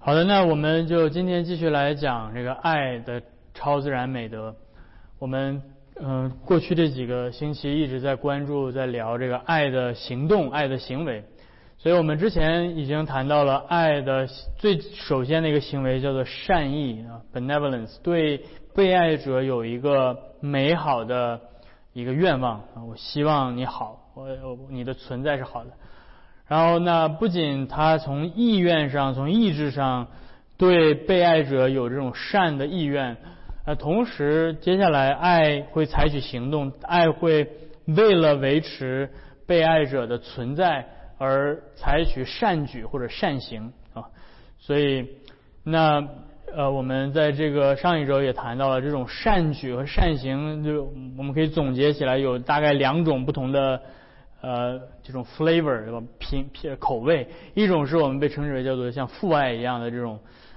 好的，那我们就今天继续来讲这个爱的超自然美德。我们过去这几个星期一直在关注，在聊这个爱的行动、爱的行为。所以我们之前已经谈到了爱的首先的一个行为叫做善意啊 ，benevolence， 对被爱者有一个美好的一个愿望啊，我希望你好，你的存在是好的。然后呢，不仅他从意愿上、从意志上对被爱者有这种善的意愿，同时接下来爱会采取行动，爱会为了维持被爱者的存在而采取善举或者善行啊。所以那我们在这个上一周也谈到了这种善举和善行，就我们可以总结起来有大概两种不同的这种 flavor 对吧？口味，一种是我们被称之为叫做像父爱一样的这种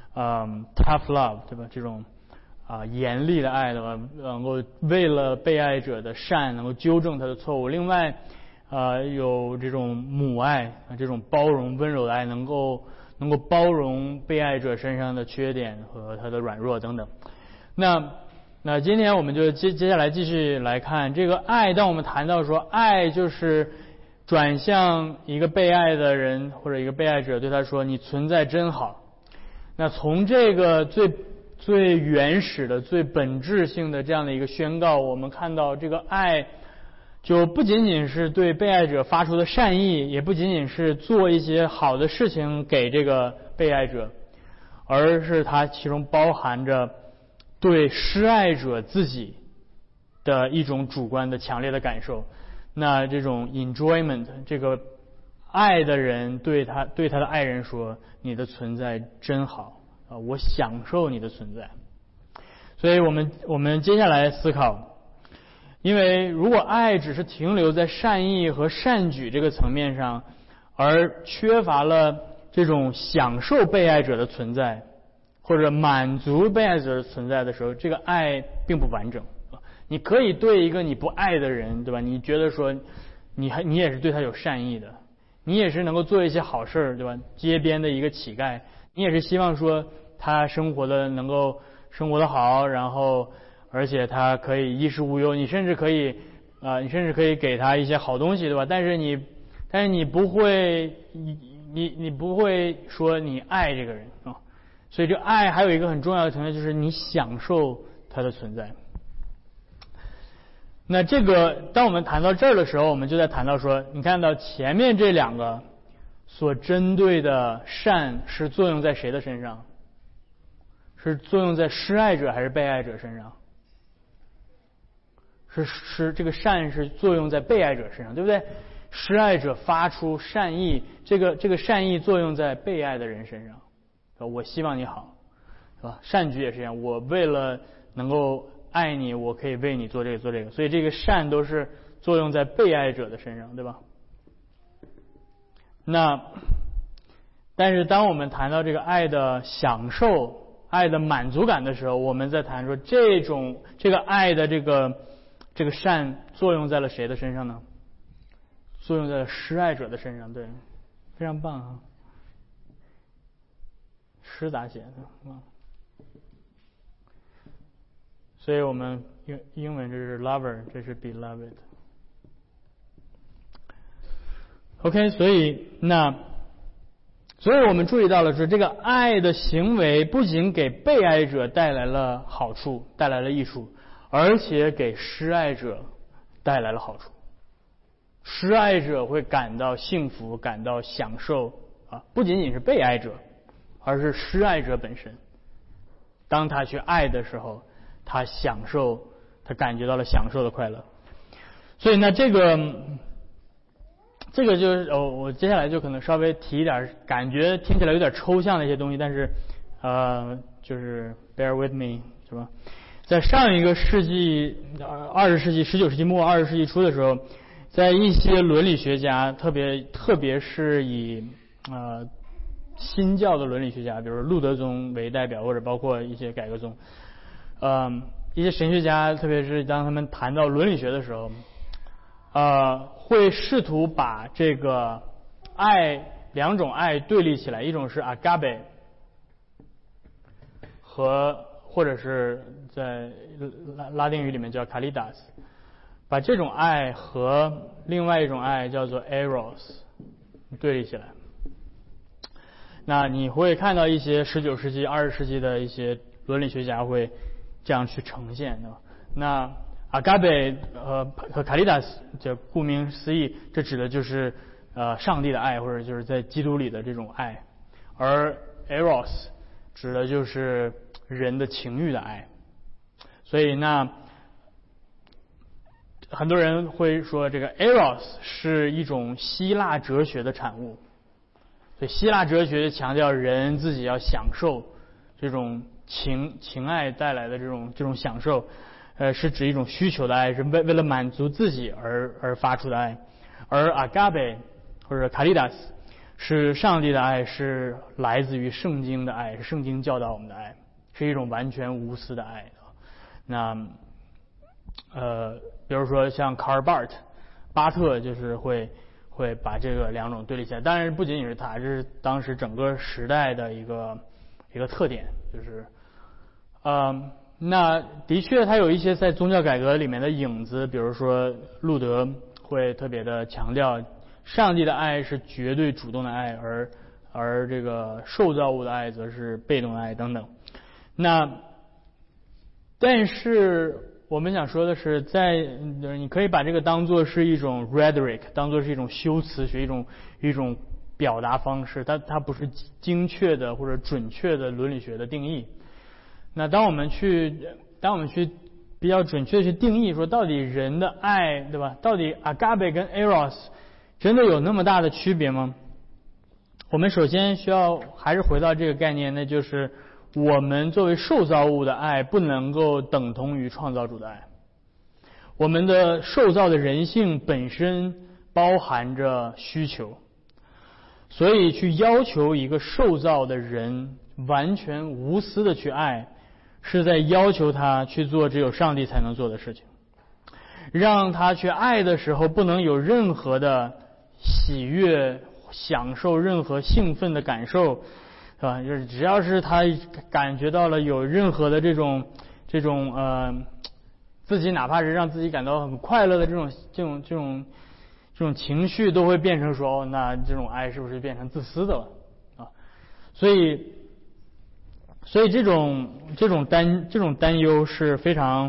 tough love 对吧？这种严厉的爱对吧？能够为了被爱者的善能够纠正他的错误。另外有这种母爱这种包容温柔的爱，能够包容被爱者身上的缺点和他的软弱等等。那今天我们就接下来继续来看这个爱。当我们谈到说爱就是转向一个被爱的人或者一个被爱者，对他说你存在真好。那从这个最原始的最本质性的这样的一个宣告，我们看到这个爱就不仅仅是对被爱者发出的善意，也不仅仅是做一些好的事情给这个被爱者，而是它其中包含着对施爱者自己的一种主观的强烈的感受。那这种 enjoyment， 这个爱的人对他的爱人说你的存在真好啊，我享受你的存在。所以我们接下来思考，因为如果爱只是停留在善意和善举这个层面上，而缺乏了这种享受被爱者的存在或者满足被爱者的存在的时候，这个爱并不完整。你可以对一个你不爱的人，对吧？你觉得说你也是对他有善意的，你也是能够做一些好事，对吧？街边的一个乞丐，你也是希望说他能够生活的好，然后而且他可以衣食无忧，你甚至可以给他一些好东西，对吧？但是你不会你不会说你爱这个人啊。所以这爱还有一个很重要的层面，就是你享受它的存在。那这个当我们谈到这儿的时候，我们就在谈到说，你看到前面这两个所针对的善是作用在谁的身上？是作用在施爱者还是被爱者身上？是这个善是作用在被爱者身上，对不对？施爱者发出善意，这个善意作用在被爱的人身上。我希望你好，是吧？善举也是这样，我为了能够爱你，我可以为你做这个，所以这个善都是作用在被爱者的身上，对吧？但是当我们谈到这个爱的享受、爱的满足感的时候，我们在谈说这个爱的这个善作用在了谁的身上呢？作用在了施爱者的身上，对，非常棒啊！诗咋写的？所以我们英文这是 lover， 这是 beloved。OK， 所以我们注意到了说，这个爱的行为不仅给被爱者带来了好处，带来了益处，而且给施爱者带来了好处。施爱者会感到幸福，感到享受啊，不仅仅是被爱者，而是施爱者本身。当他去爱的时候，他感觉到了享受的快乐。所以呢，这个就是我接下来就可能稍微提一点感觉听起来有点抽象的一些东西，但是就是 bear with me， 是吧？在上一个世纪，20世纪19世纪末20世纪初的时候，在一些伦理学家，特别是以新教的伦理学家，比如路德宗为代表，或者包括一些改革宗，一些神学家，特别是当他们谈到伦理学的时候，会试图把这个两种爱对立起来，一种是 agape， 或者是在拉丁语里面叫 caritas， 把这种爱和另外一种爱叫做 eros 对立起来。那你会看到一些19世纪、20世纪的一些伦理学家会这样去呈现的。那 agape 和 caritas 就顾名思义，这指的就是上帝的爱，或者就是在基督里的这种爱，而 eros 指的就是人的情欲的爱。所以那很多人会说这个 eros 是一种希腊哲学的产物。所以希腊哲学强调人自己要享受这种情爱带来的这种享受，是指一种需求的爱，是为了满足自己而发出的爱。而 agape 或者 caritas 是上帝的爱，是来自于圣经的爱，是圣经教导我们的爱，是一种完全无私的爱。那比如说像卡尔巴特就是会把这个两种对立起来。当然不仅仅是他，这是当时整个时代的一个特点，就是那的确他有一些在宗教改革里面的影子，比如说路德会特别的强调上帝的爱是绝对主动的爱，而这个受造物的爱则是被动的爱等等。但是我们想说的是，你可以把这个当作是一种 rhetoric， 当作是一种修辞学，一种表达方式，它不是精确的或者准确的伦理学的定义。那当我们去比较准确的去定义说，到底人的爱，对吧？到底 agape 跟 eros 真的有那么大的区别吗？我们首先需要还是回到这个概念，那就是我们作为受造物的爱不能够等同于创造主的爱。我们的受造的人性本身包含着需求，所以去要求一个受造的人完全无私的去爱，是在要求他去做只有上帝才能做的事情，让他去爱的时候不能有任何的喜悦，享受任何兴奋的感受，是吧？就是只要是他感觉到了有任何的这种自己哪怕是让自己感到很快乐的这种情绪，都会变成说，那这种爱是不是变成自私的了啊？所以这种担忧是非常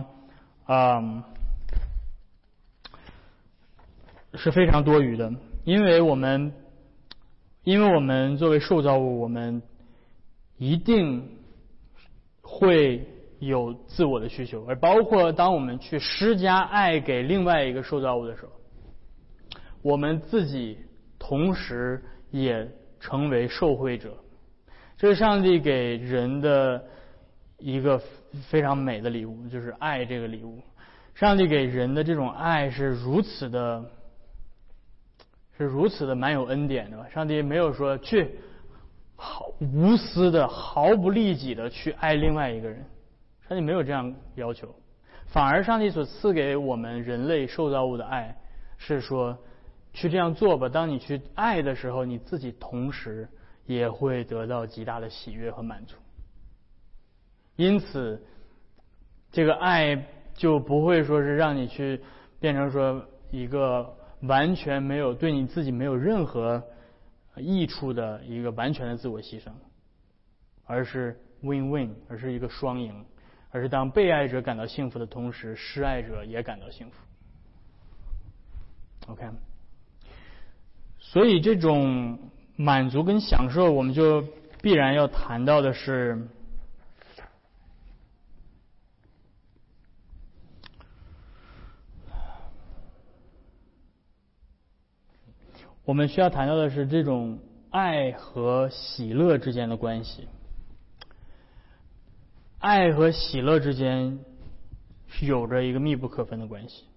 多余的，因为我们作为受造物，我们一定会有自我的需求，而包括当我们去施加爱给另外一个受造物的时候，我们自己同时也成为受惠者。这是上帝给人的一个非常美的礼物，就是爱这个礼物。上帝给人的这种爱是如此的蛮有恩典的。上帝没有说去无私的毫不利己的去爱另外一个人，上帝没有这样要求，反而上帝所赐给我们人类受造物的爱是说，去这样做吧，当你去爱的时候，你自己同时也会得到极大的喜悦和满足。因此这个爱就不会说是让你去变成说一个完全没有对你自己没有任何益处的一个完全的自我牺牲，而是 win-win， 而是一个双赢，而是当被爱者感到幸福的同时，施爱者也感到幸福。 OK， 所以这种满足跟享受，我们就必然要谈到的是这种爱和喜乐之间的关系。爱和喜乐之间是有着一个密不可分的关系，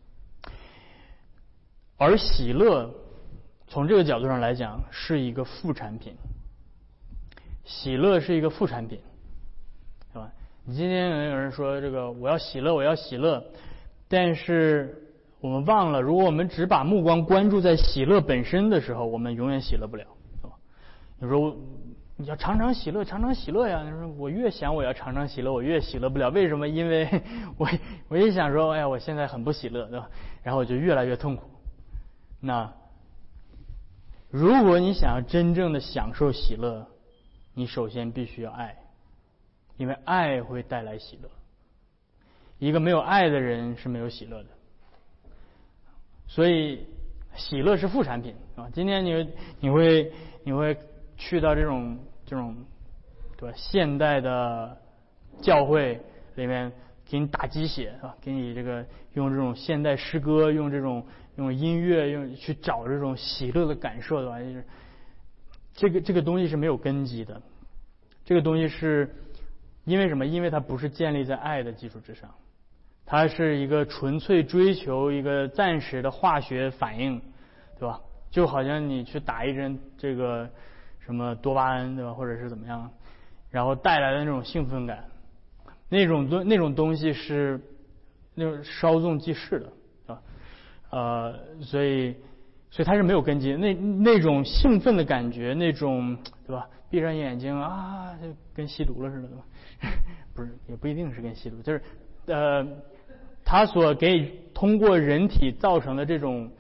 而喜乐从这个角度上来讲是一个副产品。喜乐是一个副产品，是吧？你今天有人说这个我要喜乐，我要喜乐，但是我们忘了，如果我们只把目光关注在喜乐本身的时候，我们永远喜乐不了，是吧？有时候你要常常喜乐，常常喜乐呀。他说我越想我要常常喜乐，我越喜乐不了。为什么？因为我一想说，哎呀，我现在很不喜乐，对吧？然后我就越来越痛苦。那如果你想要真正的享受喜乐，你首先必须要爱，因为爱会带来喜乐。一个没有爱的人是没有喜乐的。所以喜乐是副产品啊。今天你会去到这种对吧？现代的教会里面给你打鸡血啊，给你这个用这种现代诗歌，用音乐，去找这种喜乐的感受的话，就是这个东西是没有根基的。这个东西是因为什么？因为它不是建立在爱的基础之上。它是一个纯粹追求一个暂时的化学反应，对吧？就好像你去打一针这个什么多巴胺，对吧？或者是怎么样，然后带来的那种兴奋感，那种东西是那种稍纵即逝的，对吧？所以它是没有根基。那种兴奋的感觉，那种对吧？闭上眼睛啊，就跟吸毒了似的，对吧？不是，也不一定是跟吸毒，就是它所通过人体造成的这种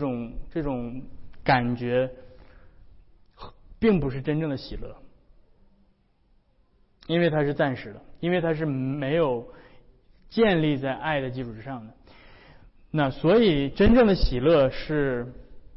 感觉，并不是真正的喜乐，因为它是暂时的，因为它是没有建立在爱的基础之上的。那所以真正的喜乐是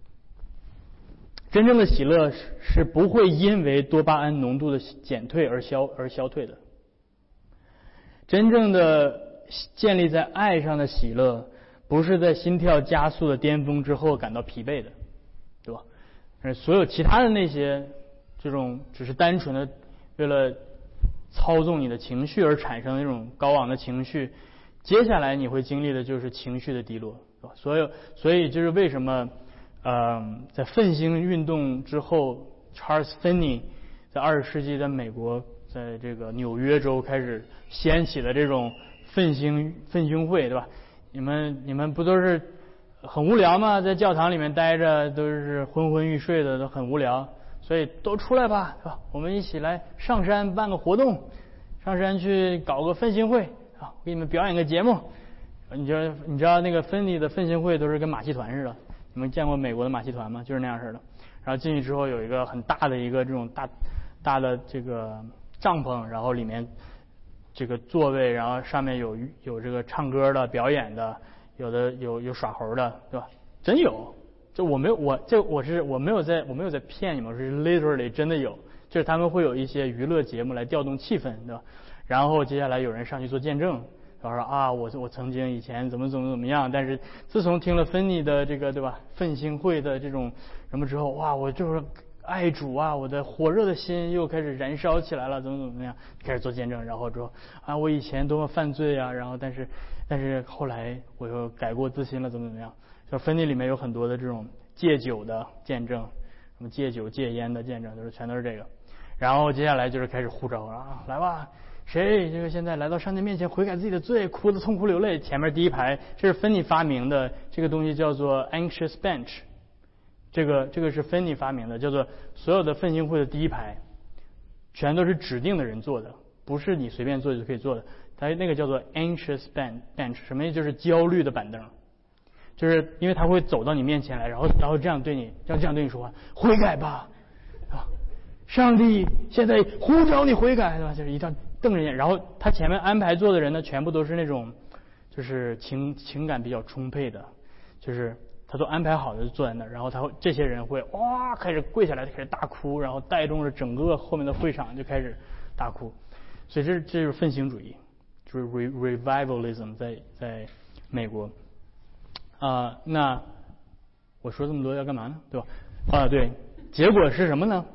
不会因为多巴胺浓度的减退而消退的。真正的建立在爱上的喜乐，不是在心跳加速的巅峰之后感到疲惫的，对吧？所有其他的那些这种只是单纯的为了操纵你的情绪而产生的那种高昂的情绪，接下来你会经历的就是情绪的低落，对吧？所以就是为什么在奋兴运动之后 Charles Finney 在20世纪在美国在这个纽约州开始掀起的这种奋兴会，对吧？你们不都是很无聊吗？在教堂里面待着都是昏昏欲睡的，都很无聊，所以都出来吧，对吧？我们一起来上山办个活动，上山去搞个奋兴会啊！我给你们表演个节目。你知道那个芬尼的奋兴会都是跟马戏团似的，你们见过美国的马戏团吗？就是那样似的。然后进去之后有一个很大的一个这种大的这个帐篷，然后里面这个座位，然后上面有这个唱歌的、表演的，有耍猴的，对吧？真有，就我没有在骗你们，是 literally 真的有，就是他们会有一些娱乐节目来调动气氛，对吧？然后接下来有人上去做见证，然后说啊，我曾经以前怎么样，但是自从听了芬尼的这个对吧奋兴会的这种什么之后，哇，我就是爱主啊，我的火热的心又开始燃烧起来了，怎么样，开始做见证，然后说啊，我以前多么犯罪啊，然后但是后来我又改过自新了，怎么样？就芬尼里面有很多的这种戒酒的见证，什么戒酒戒烟的见证，全都是这个。然后接下来就是开始呼召啊，来吧，谁这个现在来到上帝面前悔改自己的罪，哭得痛哭流泪。前面第一排，这是芬尼发明的，这个东西叫做 anxious bench。这个是芬尼发明的，叫做所有的奋兴会的第一排，全都是指定的人坐的，不是你随便坐就可以坐的。它那个叫做 anxious bench， 什么意思？就是焦虑的板凳，就是因为他会走到你面前来，然后这样对你说话，悔改吧，啊，上帝现在呼召你悔改，对吧？就是一张瞪着眼，然后他前面安排坐的人呢，全部都是那种就是情感比较充沛的，就是他都安排好的就坐在那儿，然后这些人会哇开始跪下来，开始大哭，然后带动着整个后面的会场就开始大哭，所以这就是奋兴主义，就是 revivalism 在美国那我说这么多要干嘛呢？对吧？对，结果是什么呢？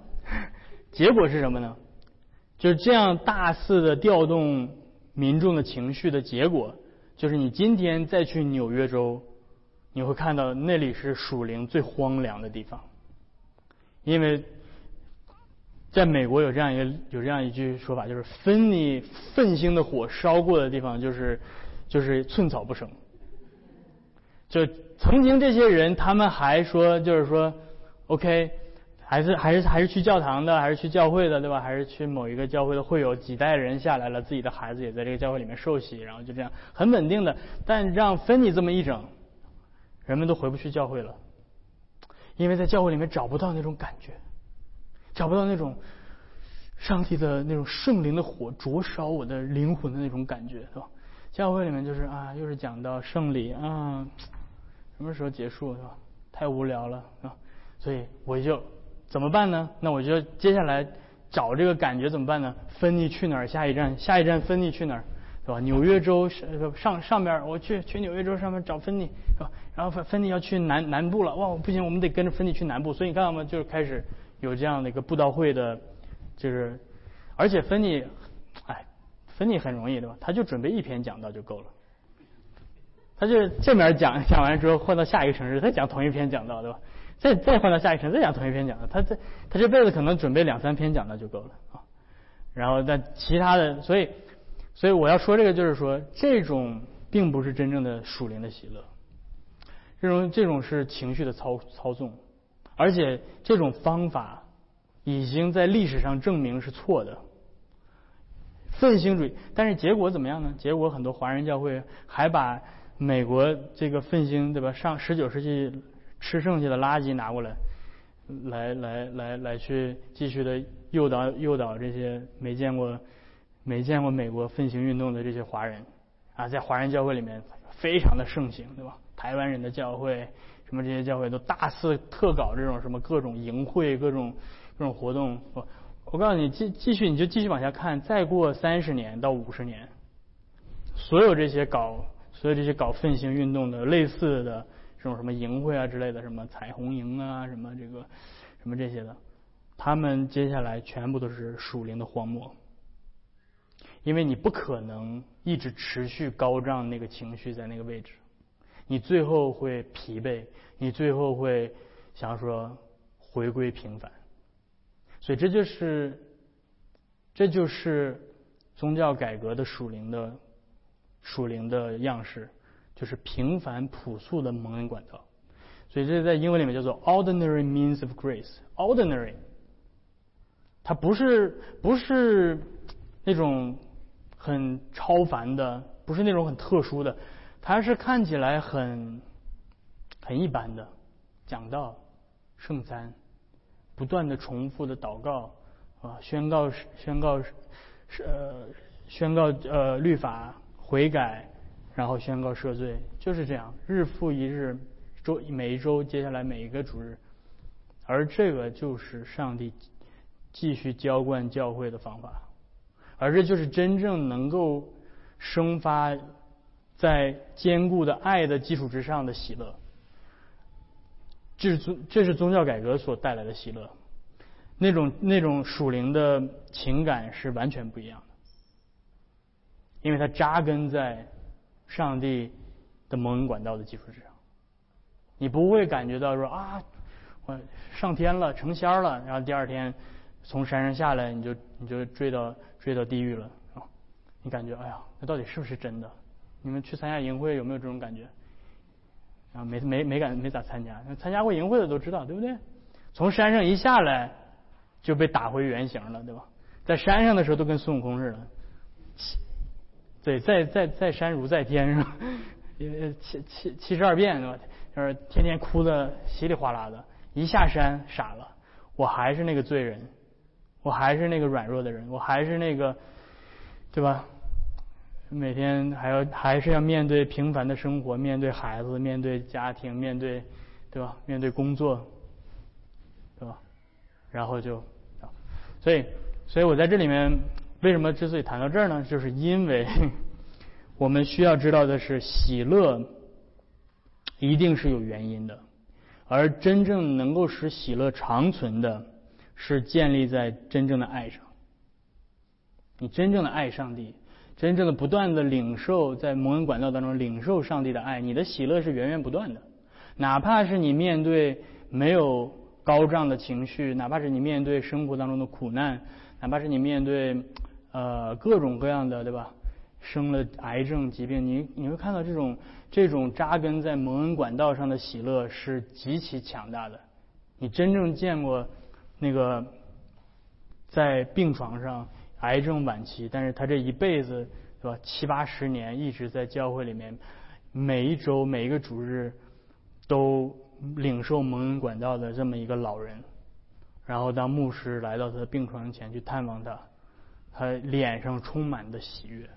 就是这样大肆的调动民众的情绪的结果，就是你今天再去纽约州，你会看到那里是属灵最荒凉的地方，因为在美国有这样一句说法，就是奋兴的火烧过的地方，就是寸草不生。就曾经这些人，他们还说，就是说 ，OK， 还是去教堂的，还是去教会的，对吧？还是去某一个教会的会友，几代人下来了，自己的孩子也在这个教会里面受洗，然后就这样很稳定的。但让芬妮这么一整，人们都回不去教会了，因为在教会里面找不到那种感觉，找不到那种上帝的那种圣灵的火灼烧我的灵魂的那种感觉，是吧？教会里面就是又是讲到圣礼什么时候结束，是吧？太无聊了，是吧？所以我就怎么办呢？那我就接下来找这个感觉怎么办呢？芬妮去哪儿？下一站芬妮去哪儿？对吧？纽约州上边我去纽约州上面找芬妮，是吧？然后芬妮要去南部了，哇，不行，我们得跟着芬妮去南部。所以你看到吗？就是开始有这样的一个布道会的，就是而且芬妮很容易，对吧？他就准备一篇讲道就够了。他就这边讲完之后换到下一个城市，再讲同一篇讲道，对吧？再换到下一个城市，再讲同一篇讲道。他这辈子可能准备2-3篇讲道就够了啊。然后但其他的，所以我要说这个就是说，这种并不是真正的属灵的喜乐，这种是情绪的操纵，而且这种方法已经在历史上证明是错的。奋兴主义，但是结果怎么样呢？结果很多华人教会还把美国这个奋兴，对吧？上19世纪吃剩下的垃圾拿过来去继续的诱导这些没见过美国奋兴运动的这些华人在华人教会里面非常的盛行，对吧？台湾人的教会什么这些教会都大肆特搞这种什么各种营会各种活动。我告诉你，继续往下看，再过30年到50年，所有这些搞奋兴运动的类似的这种什么营会之类的，什么彩虹营什么这些的，他们接下来全部都是属灵的荒漠，因为你不可能一直持续高涨那个情绪在那个位置，你最后会疲惫，你最后会想说回归平凡。所以这就是宗教改革的属灵的样式，就是平凡朴素的蒙恩管道。所以这在英文里面叫做 ordinary means of grace。ordinary 它不是那种很超凡的，不是那种很特殊的，它是看起来很一般的讲道、圣餐，不断的重复的祷告宣告律法悔改，然后宣告赦罪，就是这样，日复一日，每一周，接下来每一个主日。而这个就是上帝继续浇灌教会的方法，而这就是真正能够生发在坚固的爱的基础之上的喜乐。这是宗教改革所带来的喜乐，那种属灵的情感是完全不一样的，因为它扎根在上帝的蒙恩管道的基础之上。你不会感觉到说我上天了成仙了，然后第二天从山上下来你就坠到地狱了你感觉那到底是不是真的？你们去参加营会有没有这种感觉？没咋参加，参加过营会的都知道，对不对？从山上一下来就被打回原形了，对吧？在山上的时候都跟孙悟空似的，对，在山如在天，是吧？72变，对吧？就是天天哭的稀里哗啦的，一下山傻了，我还是那个罪人，我还是那个软弱的人，我还是那个，对吧？每天还是要面对平凡的生活，面对孩子，面对家庭，面对，对吧？面对工作，对吧？然后所以我在这里面为什么之所以谈到这儿呢？就是因为我们需要知道的是，喜乐一定是有原因的，而真正能够使喜乐长存的是建立在真正的爱上。你真正的爱上帝，真正的不断的领受，在蒙恩管道当中领受上帝的爱，你的喜乐是源源不断的。哪怕是你面对没有高涨的情绪，哪怕是你面对生活当中的苦难，哪怕是你面对各种各样的，对吧？生了癌症疾病，你会看到这种扎根在蒙恩管道上的喜乐是极其强大的。你真正见过那个在病床上癌症晚期，但是他这一辈子对吧70-80年一直在教会里面，每一周每一个主日都领受蒙恩管道的这么一个老人，然后当牧师来到他的病床前去探望他，他脸上充满的喜悦，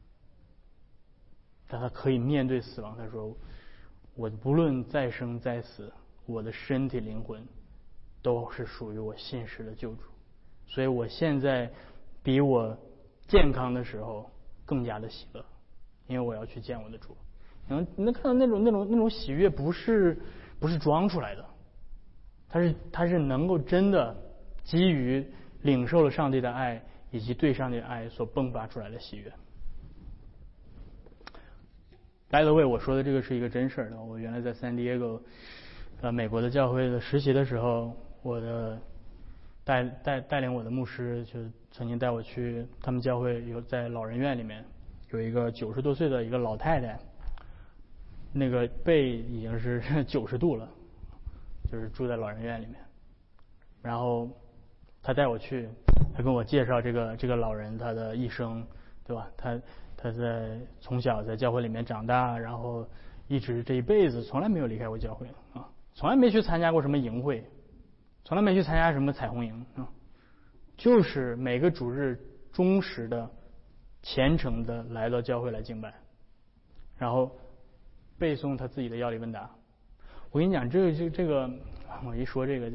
但他可以面对死亡。他说：“我不论再生再死，我的身体灵魂都是属于我信实的救主，所以我现在比我健康的时候更加的喜乐，因为我要去见我的主。”你能看到那种喜悦不是装出来的，他是能够真的基于领受了上帝的爱以及对上帝的爱所迸发出来的喜悦。By the way， 我说的这个是一个真事儿。我原来在San Diego，美国的教会的实习的时候，我的带领我的牧师就曾经带我去他们教会在老人院里面有一个90多岁的一个老太太，那个背已经是90度了，就是住在老人院里面。然后他带我去，他跟我介绍这个老人他的一生，对吧？他在从小在教会里面长大，然后一直这一辈子从来没有离开过教会啊，从来没去参加过什么营会，从来没去参加什么彩虹营啊，就是每个主日忠实的、虔诚的来到教会来敬拜，然后背诵他自己的要理问答。我跟你讲，这个，我一说这个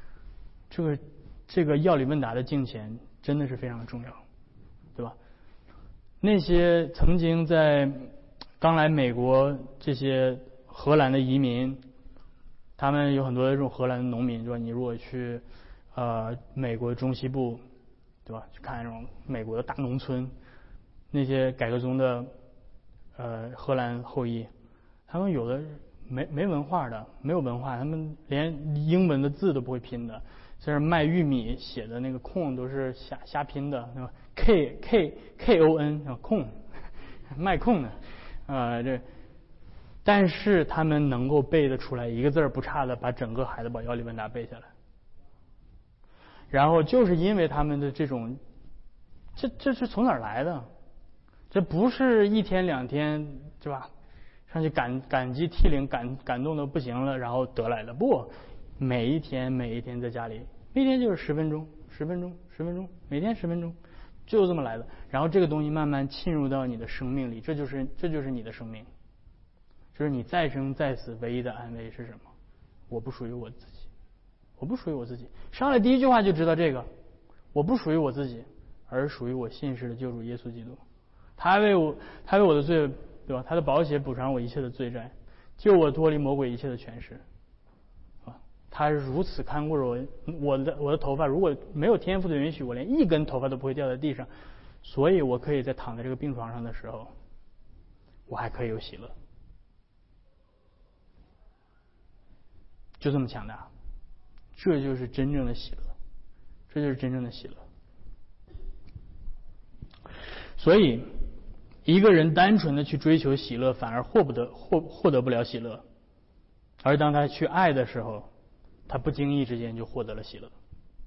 这个要理问答的敬虔真的是非常的重要，对吧？那些曾经在刚来美国这些荷兰的移民，他们有很多这种荷兰的农民，对吧？你如果去美国中西部，对吧？去看那种美国的大农村，那些改革宗的荷兰后裔，他们有的没文化的，没有文化，他们连英文的字都不会拼的，在这卖玉米写的那个空都是瞎拼的，对吧？KON 空，卖空的但是他们能够背得出来，一个字不差的把整个海德堡要理问答背下来。然后就是因为他们的这种，这是从哪儿来的？这不是1天2天，对吧？上去感激涕零，感动的不行了，然后得来的。不，每一天在家里，每天就是10分钟，每天10分钟，就这么来的。然后这个东西慢慢浸入到你的生命里，这就是你的生命。就是你再生再死唯一的安慰是什么？我不属于我自己，我不属于我自己。上来第一句话就知道这个，我不属于我自己，而属于我信实的救主耶稣基督。他为我的罪，对吧？他的宝血补偿我一切的罪债，救我脱离魔鬼一切的权势。他是如此看顾着我的头发，如果没有天父的允许，我连一根头发都不会掉在地上，所以我可以在躺在这个病床上的时候，我还可以有喜乐，就这么强大。这就是真正的喜乐，这就是真正的喜乐。所以一个人单纯的去追求喜乐，反而获得不了喜乐，而当他去爱的时候，他不经意之间就获得了喜乐。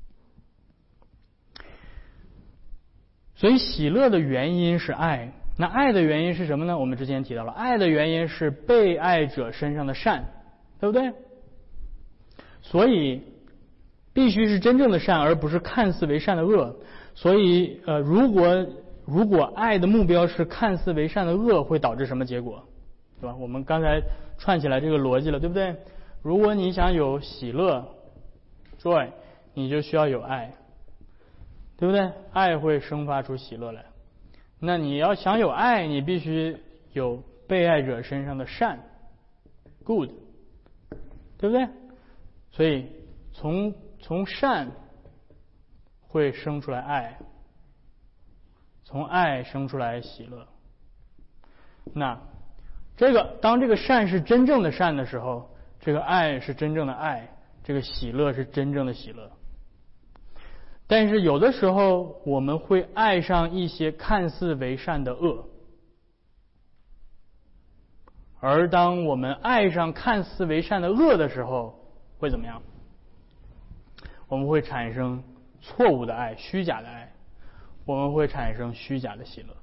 所以喜乐的原因是爱，那爱的原因是什么呢？我们之前提到了，爱的原因是被爱者身上的善，对不对？所以必须是真正的善，而不是看似为善的恶。所以如果爱的目标是看似为善的恶，会导致什么结果？对吧？我们刚才串起来这个逻辑了，对不对？如果你想有喜乐 joy， 你就需要有爱，对不对？爱会生发出喜乐来。那你要想有爱，你必须有被爱者身上的善 good， 对不对？所以从善会生出来爱，从爱生出来喜乐。那当这个善是真正的善的时候，这个爱是真正的爱，这个喜乐是真正的喜乐。但是有的时候我们会爱上一些看似为善的恶，而当我们爱上看似为善的恶的时候，会怎么样？ 我们会产生错误的爱，虚假的爱，我们会产生虚假的喜乐。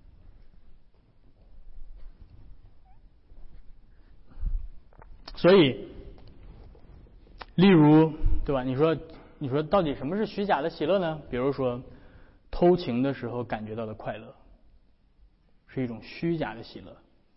所以，例如，对吧？你说到底什么是虚假的喜乐呢？比如说，偷情的时候感觉到的快乐，是一种虚假的喜乐；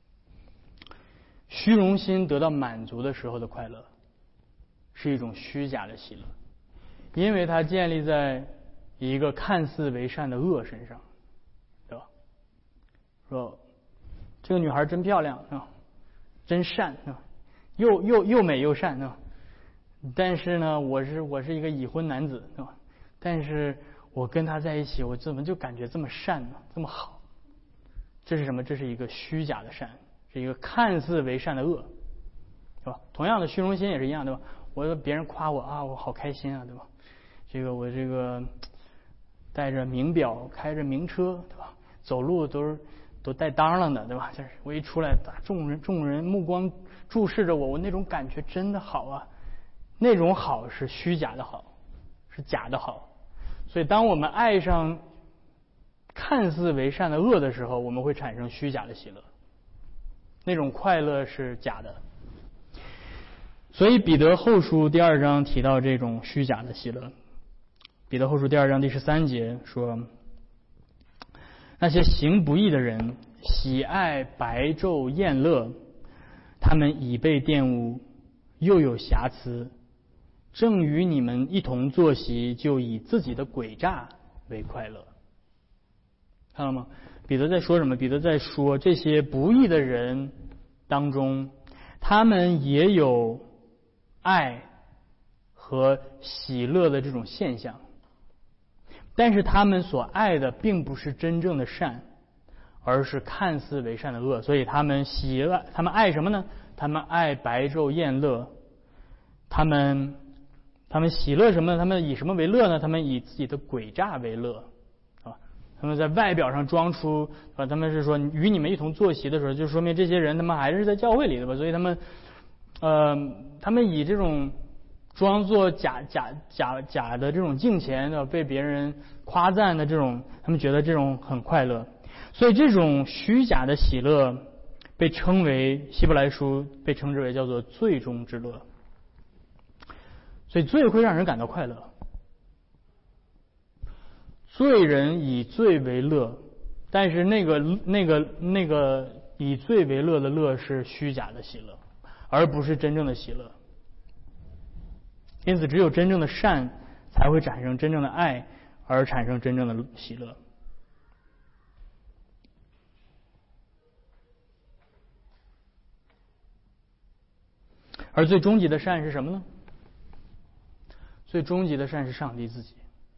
虚荣心得到满足的时候的快乐，是一种虚假的喜乐，因为它建立在一个看似为善的恶身上，对吧？说这个女孩真漂亮啊，真善啊，又美又善啊。但是呢，我是一个已婚男子，对吧？但是我跟他在一起，我怎么就感觉这么善呢？这么好？这是什么？这是一个虚假的善，是一个看似为善的恶，对吧？同样的，虚荣心也是一样，对吧？别人夸我啊，我好开心啊，对吧？我带着名表，开着名车，对吧？走路都带裆了呢，对吧？就是我一出来，众人目光注视着我，我那种感觉真的好啊。那种好是虚假的好，是假的好。所以当我们爱上看似为善的恶的时候，我们会产生虚假的喜乐，那种快乐是假的。所以彼得后书第2章提到这种虚假的喜乐。彼得后书第2章第13节说，那些行不义的人喜爱白昼宴乐，他们已被玷污，又有瑕疵，正与你们一同坐席，就以自己的诡诈为快乐。看到吗？彼得在说什么？彼得在说这些不义的人当中，他们也有爱和喜乐的这种现象，但是他们所爱的并不是真正的善，而是看似为善的恶。所以他们爱什么呢？他们爱白昼宴乐，他们喜乐什么呢？他们以什么为乐呢？他们以自己的诡诈为乐啊！他们在外表上装出啊，他们是说与你们一同坐席的时候，就说明这些人他们还是在教会里的吧？所以他们以这种装作假的这种敬虔的被别人夸赞的这种，他们觉得这种很快乐。所以这种虚假的喜乐被称为希伯来书被称之为叫做罪中之乐。所以罪会让人感到快乐，罪人以罪为乐，但是那个以罪为乐的乐是虚假的喜乐，而不是真正的喜乐。因此只有真正的善才会产生真正的爱，而产生真正的喜乐。而最终极的善是什么呢？最终极的善是上帝自己。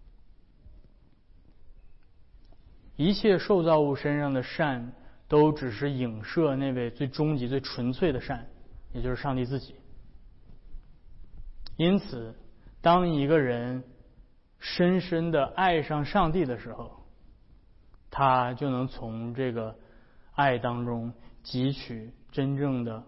一切受造物身上的善都只是影射那位最终极最纯粹的善，也就是上帝自己。因此当一个人深深的爱上上帝的时候，他就能从这个爱当中汲取真正的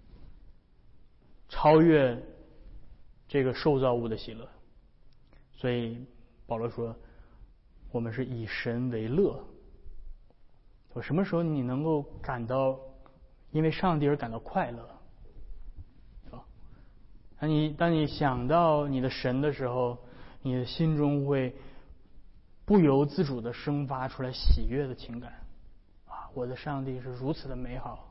超越这个受造物的喜乐。所以保罗说我们是以神为乐。什么时候你能够感到因为上帝而感到快乐？当你想到你的神的时候，你的心中会不由自主地生发出来喜悦的情感啊！我的上帝是如此的美好，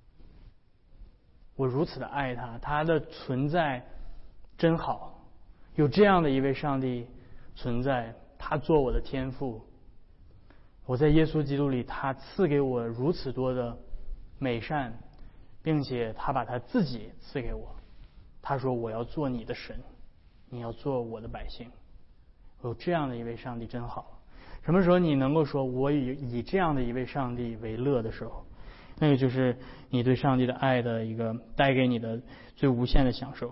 我如此的爱他，他的存在真好。有这样的一位上帝存在，他做我的天父，我在耶稣基督里，他赐给我如此多的美善，并且他把他自己赐给我。他说我要做你的神，你要做我的百姓。有这样的一位上帝真好。什么时候你能够说我以这样的一位上帝为乐的时候，那个就是你对上帝的爱的一个带给你的最无限的享受。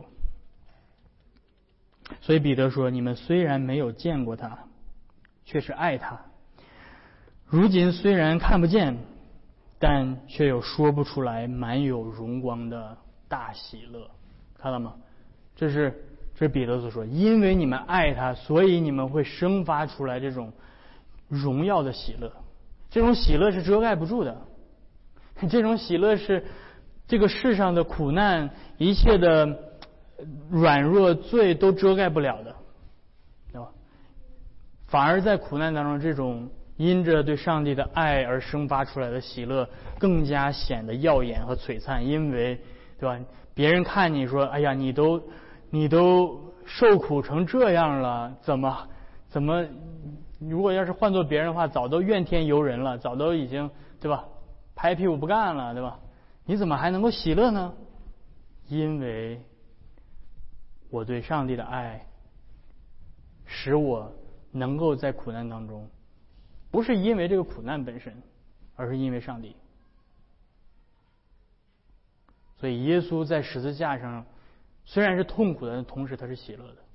所以彼得说，你们虽然没有见过他，却是爱他。如今虽然看不见，但却有说不出来满有荣光的大喜乐。看到吗？这是这是彼得所说，因为你们爱他，所以你们会生发出来这种荣耀的喜乐。这种喜乐是遮盖不住的，这种喜乐是这个世上的苦难、一切的软弱、罪都遮盖不了的，对吧？反而在苦难当中，这种因着对上帝的爱而生发出来的喜乐，更加显得耀眼和璀璨。因为，对吧？别人看你说：“哎呀，你都受苦成这样了，怎么？如果要是换做别人的话，早都怨天尤人了，早都已经，对吧？拍屁股不干了，对吧？你怎么还能够喜乐呢？因为我对上帝的爱，使我能够在苦难当中，不是因为这个苦难本身，而是因为上帝。所以耶稣在十字架上虽然是痛苦的，同时他是喜乐的。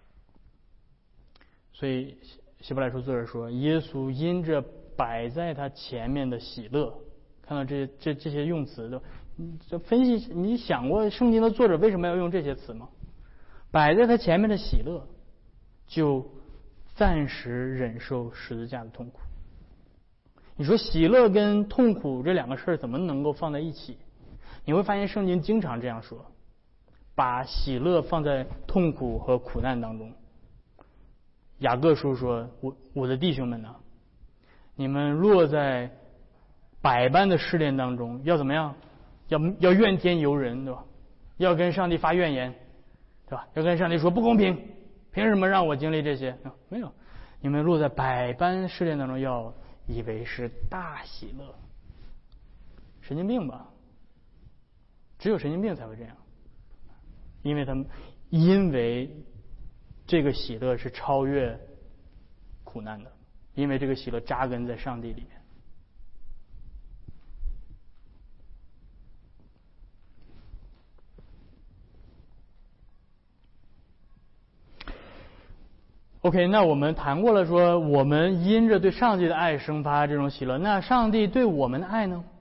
所以希伯来书作者说，耶稣因着摆在他前面的喜乐，看到这些用词的，就分析，你想过圣经的作者为什么要用这些词吗？摆在他前面的喜乐，就暂时忍受十字架的痛苦。你说喜乐跟痛苦这两个事儿怎么能够放在一起？你会发现圣经经常这样说，把喜乐放在痛苦和苦难当中。雅各书说，我的弟兄们呢，你们落在百般的试炼当中，要怎么样？要怨天尤人，对吧？要跟上帝发怨言，对吧？要跟上帝说不公平，凭什么让我经历这些？没有，你们落在百般试炼当中，要以为是大喜乐。神经病吧？只有神经病才会这样，因为这个喜乐是超越苦难的，因为这个喜乐扎根在上帝里面。OK， 那我们谈过了说，我们因着对上帝的爱生发这种喜乐，那上帝对我们的爱呢？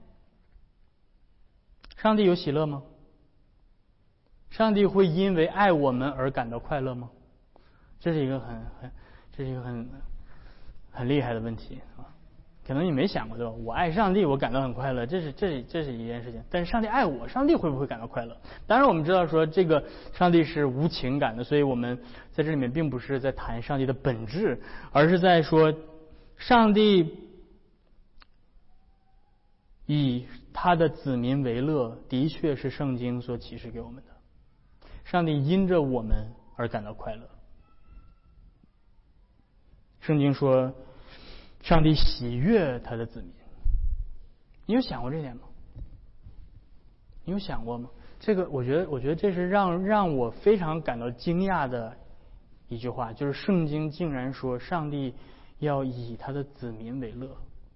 上帝有喜乐吗？上帝会因为爱我们而感到快乐吗？这是一个很厉害的问题啊！可能你没想过，对吧？我爱上帝，我感到很快乐，这是一件事情。但是上帝爱我，上帝会不会感到快乐？当然，我们知道说这个上帝是无情感的，所以我们在这里面并不是在谈上帝的本质，而是在说上帝以他的子民为乐，的确是圣经所启示给我们的。上帝因着我们而感到快乐。圣经说，上帝喜悦他的子民。你有想过这点吗？你有想过吗？这个，我觉得这是让我非常感到惊讶的一句话，就是圣经竟然说，上帝要以他的子民为乐。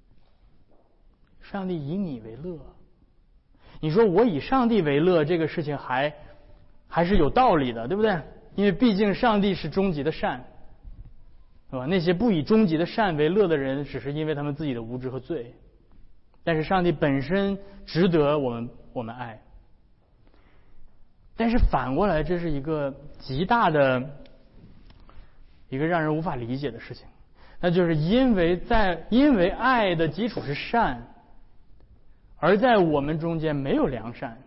上帝以你为乐，你说我以上帝为乐，这个事情还是有道理的，对不对？因为毕竟上帝是终极的善，对吧？那些不以终极的善为乐的人，只是因为他们自己的无知和罪。但是上帝本身值得我们爱。但是反过来，这是一个极大的一个让人无法理解的事情，那就是因为爱的基础是善，而在我们中间没有良善，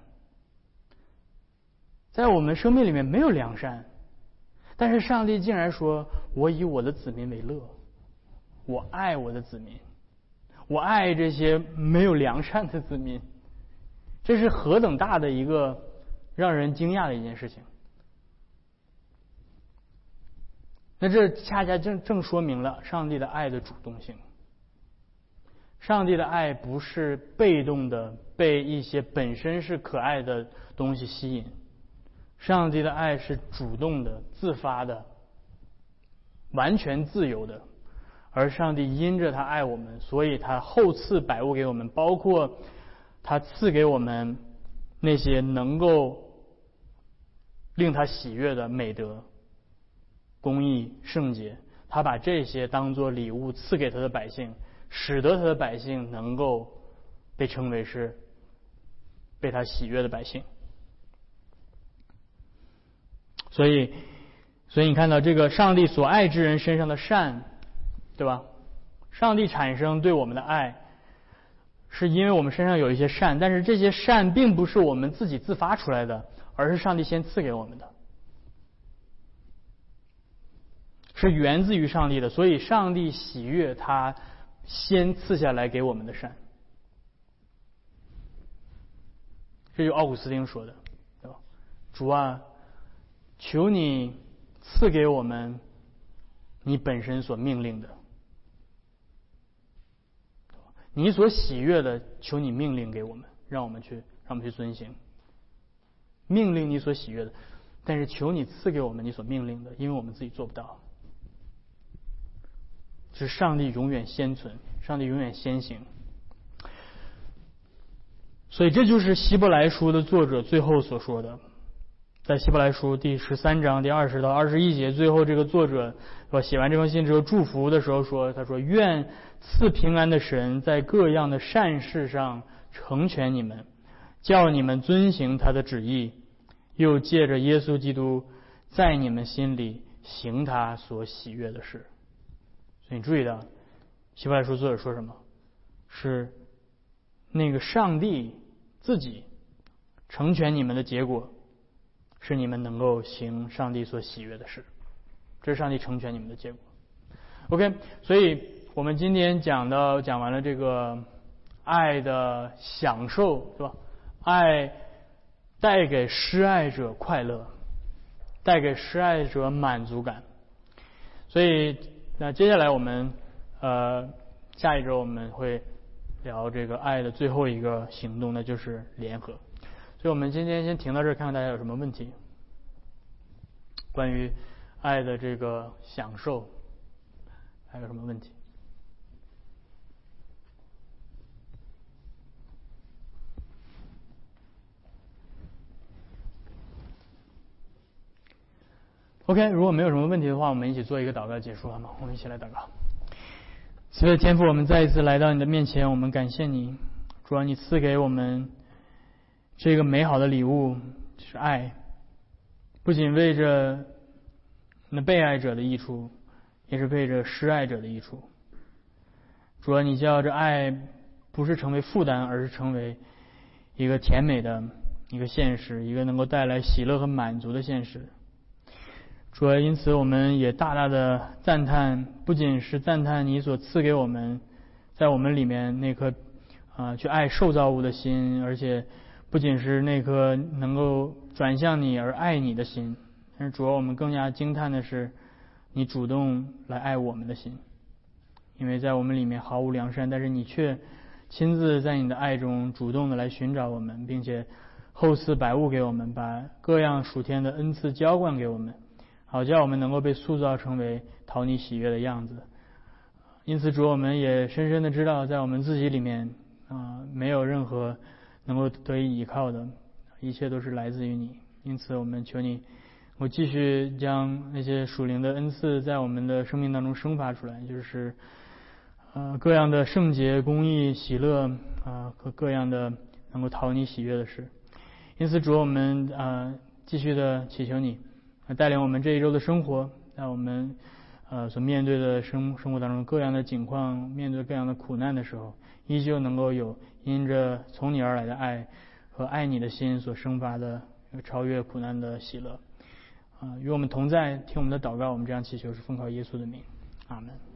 在我们生命里面没有良善，但是上帝竟然说，我以我的子民为乐，我爱我的子民，我爱这些没有良善的子民。这是何等大的一个让人惊讶的一件事情。那这恰恰正说明了上帝的爱的主动性。上帝的爱不是被动的被一些本身是可爱的东西吸引，上帝的爱是主动的、自发的、完全自由的。而上帝因着他爱我们，所以他厚赐百物给我们，包括他赐给我们那些能够令他喜悦的美德、公义、圣洁，他把这些当作礼物赐给他的百姓，使得他的百姓能够被称为是被他喜悦的百姓。所以所以你看到这个上帝所爱之人身上的善，对吧？上帝产生对我们的爱，是因为我们身上有一些善，但是这些善并不是我们自己自发出来的，而是上帝先赐给我们的，是源自于上帝的。所以上帝喜悦他先赐下来给我们的善，这就奥古斯丁说的，对吧？主啊，求你赐给我们你本身所命令的，你所喜悦的，求你命令给我们，让我们去遵行。命令你所喜悦的，但是求你赐给我们你所命令的，因为我们自己做不到。是上帝永远先存，上帝永远先行。所以这就是希伯来书的作者最后所说的，在希伯来书第13章第20到21节，最后这个作者写完这封信之后祝福的时候说，他说愿赐平安的神在各样的善事上成全你们，叫你们遵行他的旨意，又借着耶稣基督在你们心里行他所喜悦的事。所以你注意到希伯来书作者说什么？是那个上帝自己成全你们的结果，是你们能够行上帝所喜悦的事，这是上帝成全你们的结果。 OK， 所以我们今天讲完了这个爱的享受，对吧？爱带给施爱者快乐，带给施爱者满足感。所以那接下来我们下一周我们会聊这个爱的最后一个行动，那就是联合。所以我们今天先停到这儿，看看大家有什么问题，关于爱的这个享受还有什么问题？OK， 如果没有什么问题的话，我们一起做一个祷告结束好吗？我们一起来祷告。慈悲的天父，我们再一次来到你的面前，我们感谢你，主啊，你赐给我们这个美好的礼物，就是爱，不仅为着那被爱者的益处，也是为着施爱者的益处。主啊，你叫这爱不是成为负担，而是成为一个甜美的一个现实，一个能够带来喜乐和满足的现实。主啊，因此我们也大大的赞叹，不仅是赞叹你所赐给我们在我们里面那颗去爱受造物的心，而且不仅是那颗能够转向你而爱你的心，但是主啊，我们更加惊叹的是你主动来爱我们的心。因为在我们里面毫无良善，但是你却亲自在你的爱中主动的来寻找我们，并且厚赐百物给我们，把各样属天的恩赐浇灌给我们，好叫我们能够被塑造成为讨你喜悦的样子。因此主，我们也深深的知道，在我们自己里面没有任何能够得以依靠的，一切都是来自于你。因此我们求你，我继续将那些属灵的恩赐在我们的生命当中生发出来，就是各样的圣洁、公义、喜乐和各样的能够讨你喜悦的事。因此主，我们继续的祈求你带领我们这一周的生活，在我们所面对的生活当中各样的境况，面对各样的苦难的时候，依旧能够有因着从你而来的爱和爱你的心所生发的超越苦难的喜乐。与我们同在，听我们的祷告，我们这样祈求是奉靠耶稣的名，阿们。